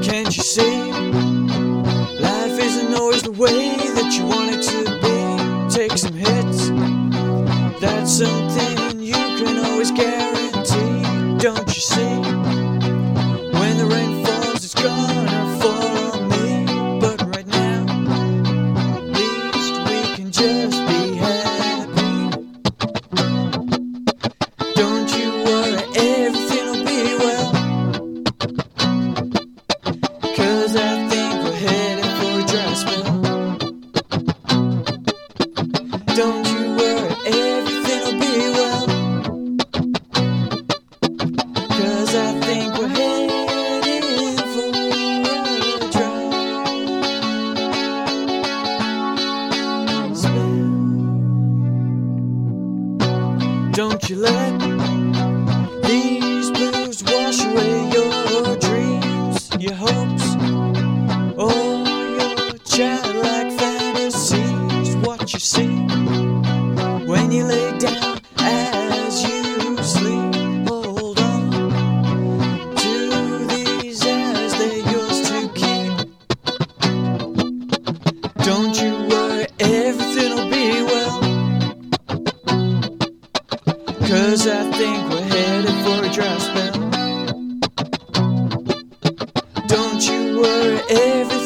Can't you see? Life isn't always the way that you want it to be. Take some hits, that's something you can always guarantee. Don't you see? When the rain falls, it's gonna fall on me. But right now, at least we can just be happy. Don't you worry, everything'll be well. 'Cause I think we're headed for a dry spell. Don't you worry, everything'll be well. 'Cause I think we're headed for a dry spell. Don't you let these blues wash away your dreams, your hopes, or your childlike fantasies. What you see when you lay down as you sleep. Hold on to these as they're yours to keep. Don't you worry, everything'll be well. 'Cause I think we're headed for a dry spell. Don't you worry, everything